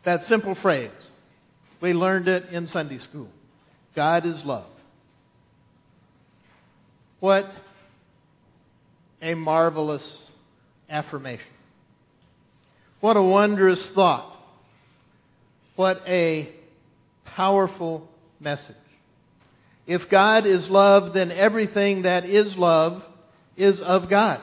That simple phrase. We learned it in Sunday school. God is love. What a marvelous affirmation. What a wondrous thought. What a powerful message. If God is love, then everything that is love is of God.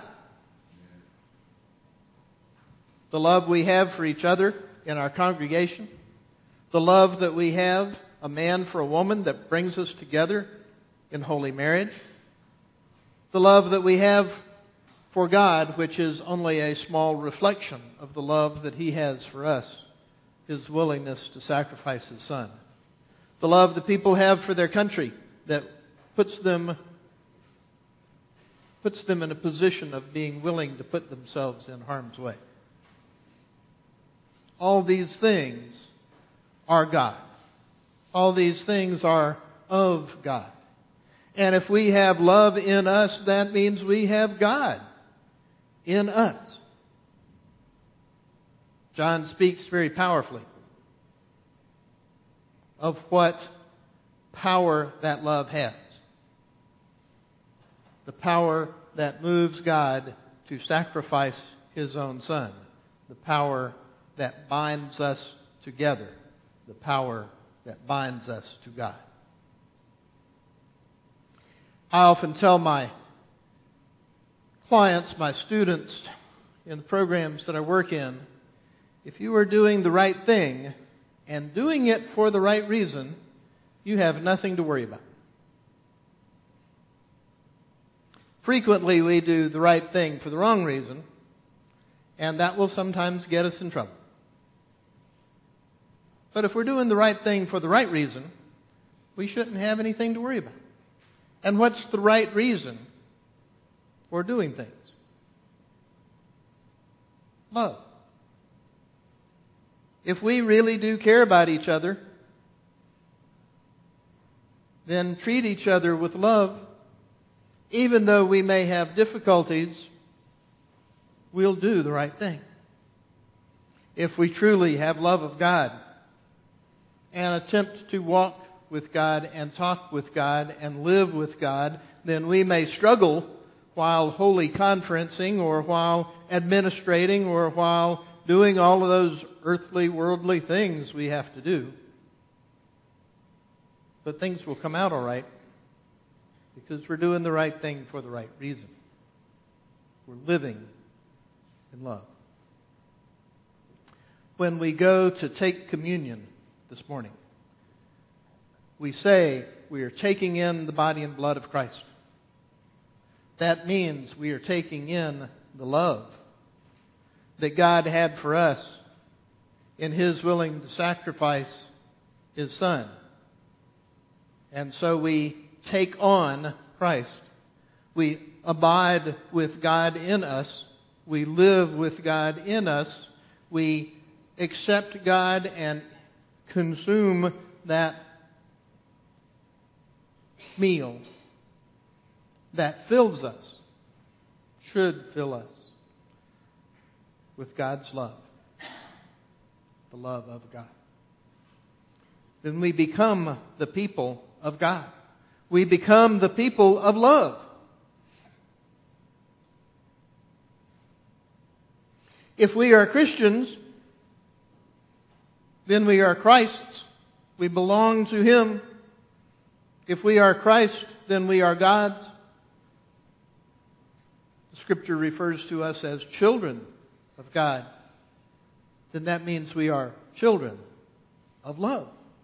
The love we have for each other in our congregation, the love that we have, a man for a woman that brings us together in holy marriage, the love that we have for God, which is only a small reflection of the love that He has for us, His willingness to sacrifice His Son. The love that people have for their country that puts them in a position of being willing to put themselves in harm's way. All these things are God. All these things are of God. And if we have love in us, that means we have God in us. John speaks very powerfully of what power that love has. The power that moves God to sacrifice His own Son. The power that binds us together. The power that binds us to God. I often tell my clients, my students in the programs that I work in, if you are doing the right thing and doing it for the right reason, you have nothing to worry about. Frequently we do the right thing for the wrong reason, and that will sometimes get us in trouble. But if we're doing the right thing for the right reason, we shouldn't have anything to worry about. And what's the right reason for doing things? Love. If we really do care about each other, then treat each other with love. Even though we may have difficulties, we'll do the right thing. If we truly have love of God and attempt to walk with God and talk with God and live with God, then we may struggle while holy conferencing or while administrating or while doing all of those earthly, worldly things we have to do. But things will come out all right because we're doing the right thing for the right reason. We're living in love. When we go to take communion this morning, we say we are taking in the body and blood of Christ. That means we are taking in the love that God had for us in His willing to sacrifice His Son. And so we take on Christ. We abide with God in us. We live with God in us. We accept God and consume that meal that fills us, should fill us with God's love, the love of God. Then we become the people of God. We become the people of love. If we are Christians, then we are Christ's. We belong to Him. If we are Christ, then we are God's. The Scripture refers to us as children of God. Then that means we are children of love.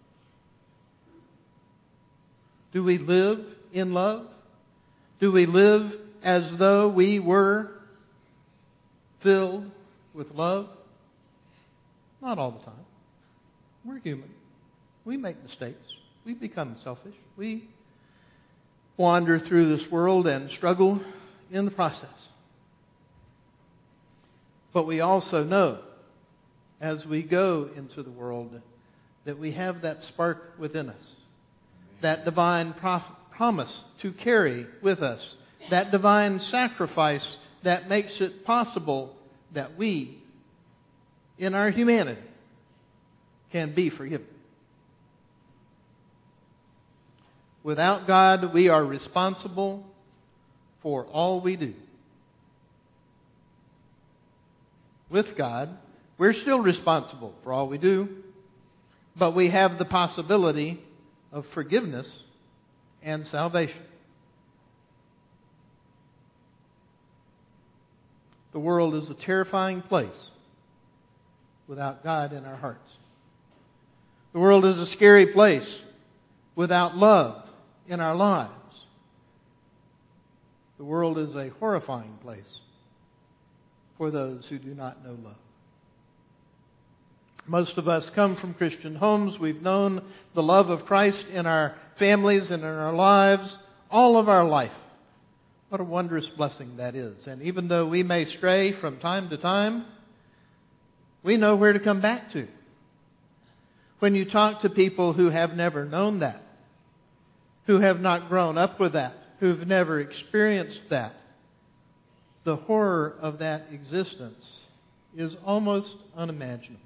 Do we live in love? Do we live as though we were filled with love? Not all the time. We're human. We make mistakes. We become selfish. We wander through this world and struggle in the process. But we also know, as we go into the world, that we have that spark within us, that divine promise to carry with us, that divine sacrifice that makes it possible that we, in our humanity, can be forgiven. Without God, we are responsible for all we do. With God, we're still responsible for all we do, but we have the possibility of forgiveness and salvation. The world is a terrifying place without God in our hearts. The world is a scary place without love in our lives. The world is a horrifying place for those who do not know love. Most of us come from Christian homes. We've known the love of Christ in our families and in our lives all of our life. What a wondrous blessing that is. And even though we may stray from time to time, we know where to come back to. When you talk to people who have never known that, who have not grown up with that, who've never experienced that, the horror of that existence is almost unimaginable.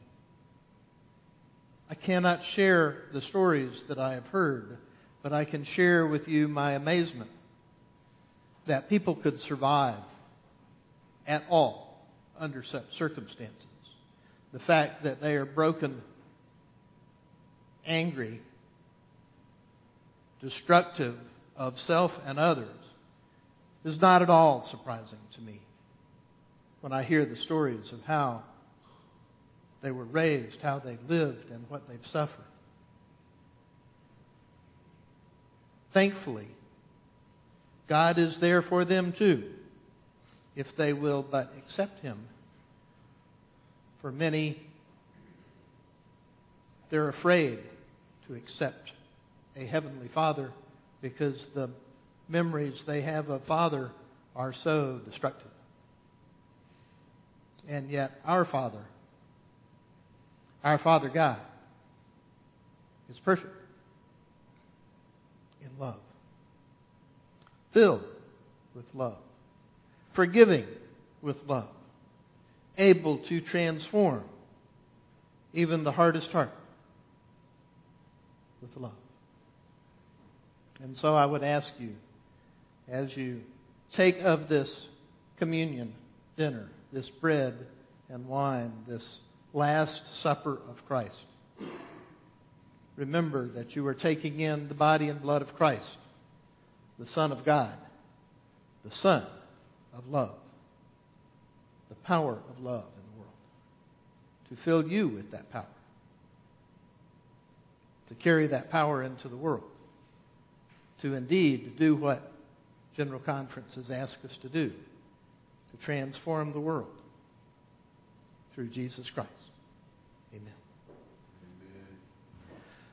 I cannot share the stories that I have heard, but I can share with you my amazement that people could survive at all under such circumstances. The fact that they are broken, angry, destructive of self and others is not at all surprising to me when I hear the stories of how they were raised, how they lived, and what they've suffered. Thankfully, God is there for them too, if they will but accept Him. For many, they're afraid to accept a Heavenly Father because the memories they have of Father are so destructive. And yet our Father God, is perfect in love, filled with love, forgiving with love, able to transform even the hardest heart with love. And so I would ask you, as you take of this communion dinner, this bread and wine, this Last Supper of Christ, remember that you are taking in the body and blood of Christ, the Son of God, the Son of love, the power of love in the world, to fill you with that power, to carry that power into the world, to indeed do what General Conference has asked us to do, to transform the world through Jesus Christ. Amen.